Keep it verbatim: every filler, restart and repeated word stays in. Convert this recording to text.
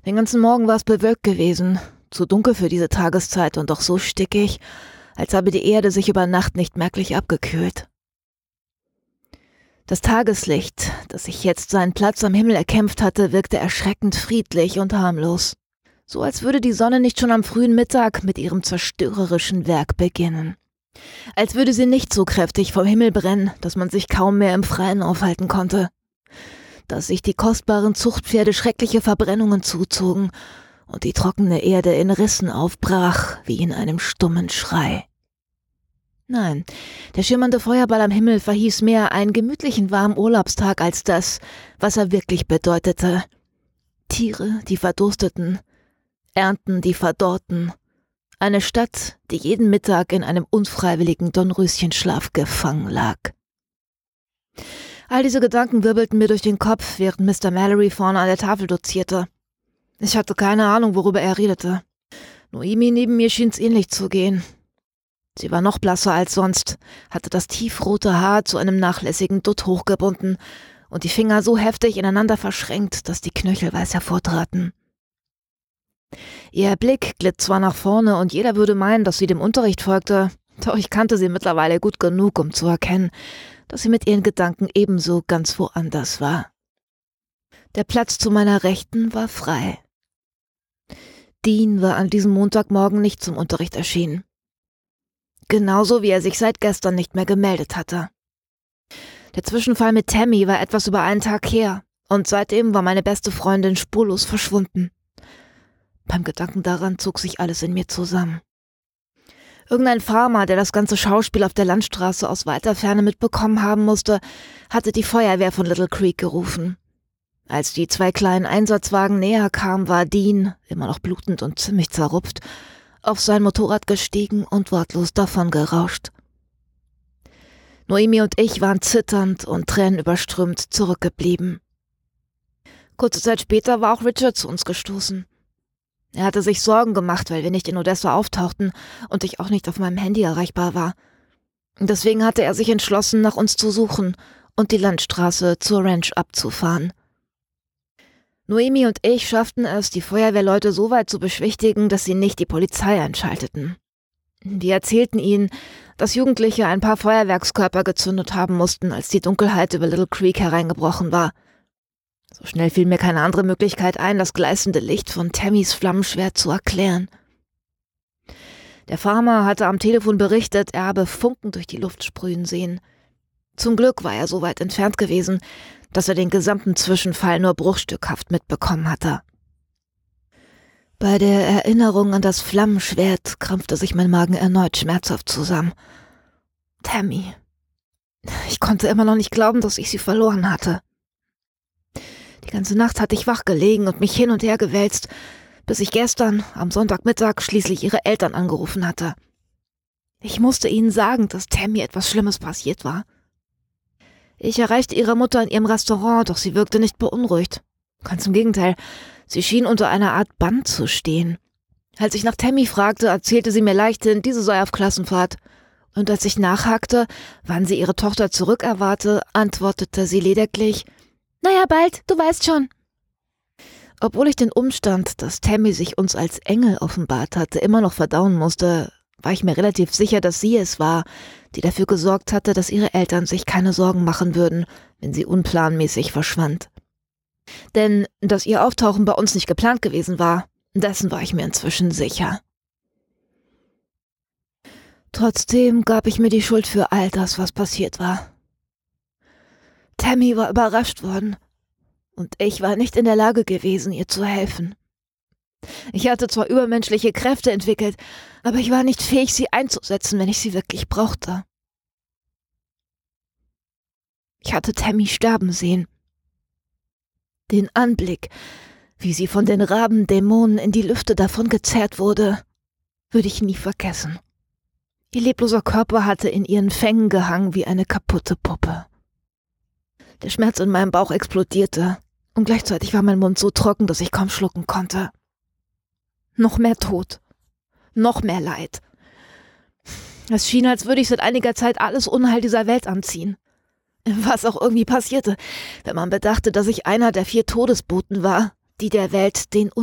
Den ganzen Morgen war es bewölkt gewesen, zu dunkel für diese Tageszeit und doch so stickig, als habe die Erde sich über Nacht nicht merklich abgekühlt. Das Tageslicht, das sich jetzt seinen Platz am Himmel erkämpft hatte, wirkte erschreckend friedlich und harmlos. So als würde die Sonne nicht schon am frühen Mittag mit ihrem zerstörerischen Werk beginnen. Als würde sie nicht so kräftig vom Himmel brennen, dass man sich kaum mehr im Freien aufhalten konnte. Dass sich die kostbaren Zuchtpferde schreckliche Verbrennungen zuzogen und die trockene Erde in Rissen aufbrach, wie in einem stummen Schrei. Nein, der schimmernde Feuerball am Himmel verhieß mehr einen gemütlichen warmen Urlaubstag als das, was er wirklich bedeutete. Tiere, die verdursteten, Ernten, die verdorrten, eine Stadt, die jeden Mittag in einem unfreiwilligen Dornröschenschlaf gefangen lag. All diese Gedanken wirbelten mir durch den Kopf, während Mister Mallory vorne an der Tafel dozierte. Ich hatte keine Ahnung, worüber er redete. Noemi neben mir schien's ähnlich zu gehen. Sie war noch blasser als sonst, hatte das tiefrote Haar zu einem nachlässigen Dutt hochgebunden und die Finger so heftig ineinander verschränkt, dass die Knöchel weiß hervortraten. Ihr Blick glitt zwar nach vorne und jeder würde meinen, dass sie dem Unterricht folgte, doch ich kannte sie mittlerweile gut genug, um zu erkennen, dass sie mit ihren Gedanken ebenso ganz woanders war. Der Platz zu meiner Rechten war frei. Dean war an diesem Montagmorgen nicht zum Unterricht erschienen. Genauso wie er sich seit gestern nicht mehr gemeldet hatte. Der Zwischenfall mit Tammy war etwas über einen Tag her und seitdem war meine beste Freundin spurlos verschwunden. Beim Gedanken daran zog sich alles in mir zusammen. Irgendein Farmer, der das ganze Schauspiel auf der Landstraße aus weiter Ferne mitbekommen haben musste, hatte die Feuerwehr von Little Creek gerufen. Als die zwei kleinen Einsatzwagen näher kamen, war Dean, immer noch blutend und ziemlich zerrupft, auf sein Motorrad gestiegen und wortlos davongerauscht. Noemi und ich waren zitternd und tränenüberströmt zurückgeblieben. Kurze Zeit später war auch Richard zu uns gestoßen. Er hatte sich Sorgen gemacht, weil wir nicht in Odessa auftauchten und ich auch nicht auf meinem Handy erreichbar war. Deswegen hatte er sich entschlossen, nach uns zu suchen und die Landstraße zur Ranch abzufahren. Noemi und ich schafften es, die Feuerwehrleute so weit zu beschwichtigen, dass sie nicht die Polizei einschalteten. Die erzählten ihnen, dass Jugendliche ein paar Feuerwerkskörper gezündet haben mussten, als die Dunkelheit über Little Creek hereingebrochen war. So schnell fiel mir keine andere Möglichkeit ein, das gleißende Licht von Tammys Flammenschwert zu erklären. Der Farmer hatte am Telefon berichtet, er habe Funken durch die Luft sprühen sehen. Zum Glück war er so weit entfernt gewesen, dass er den gesamten Zwischenfall nur bruchstückhaft mitbekommen hatte. Bei der Erinnerung an das Flammenschwert krampfte sich mein Magen erneut schmerzhaft zusammen. Tammy. Ich konnte immer noch nicht glauben, dass ich sie verloren hatte. Die ganze Nacht hatte ich wach gelegen und mich hin und her gewälzt, bis ich gestern, am Sonntagmittag, schließlich ihre Eltern angerufen hatte. Ich musste ihnen sagen, dass Tammy etwas Schlimmes passiert war. Ich erreichte ihre Mutter in ihrem Restaurant, doch sie wirkte nicht beunruhigt. Ganz im Gegenteil, sie schien unter einer Art Bann zu stehen. Als ich nach Tammy fragte, erzählte sie mir leichthin, diese sei auf Klassenfahrt. Und als ich nachhakte, wann sie ihre Tochter zurückerwarte, antwortete sie lediglich: »Naja, bald, du weißt schon.« Obwohl ich den Umstand, dass Tammy sich uns als Engel offenbart hatte, immer noch verdauen musste, war ich mir relativ sicher, dass sie es war, die dafür gesorgt hatte, dass ihre Eltern sich keine Sorgen machen würden, wenn sie unplanmäßig verschwand. Denn dass ihr Auftauchen bei uns nicht geplant gewesen war, dessen war ich mir inzwischen sicher. Trotzdem gab ich mir die Schuld für all das, was passiert war. Tammy war überrascht worden und ich war nicht in der Lage gewesen, ihr zu helfen. Ich hatte zwar übermenschliche Kräfte entwickelt, aber ich war nicht fähig, sie einzusetzen, wenn ich sie wirklich brauchte. Ich hatte Tammy sterben sehen. Den Anblick, wie sie von den Rabendämonen in die Lüfte davongezerrt wurde, würde ich nie vergessen. Ihr lebloser Körper hatte in ihren Fängen gehangen wie eine kaputte Puppe. Der Schmerz in meinem Bauch explodierte und gleichzeitig war mein Mund so trocken, dass ich kaum schlucken konnte. Noch mehr Tod, noch mehr Leid. Es schien, als würde ich seit einiger Zeit alles Unheil dieser Welt anziehen. Was auch irgendwie passierte, wenn man bedachte, dass ich einer der vier Todesboten war, die der Welt den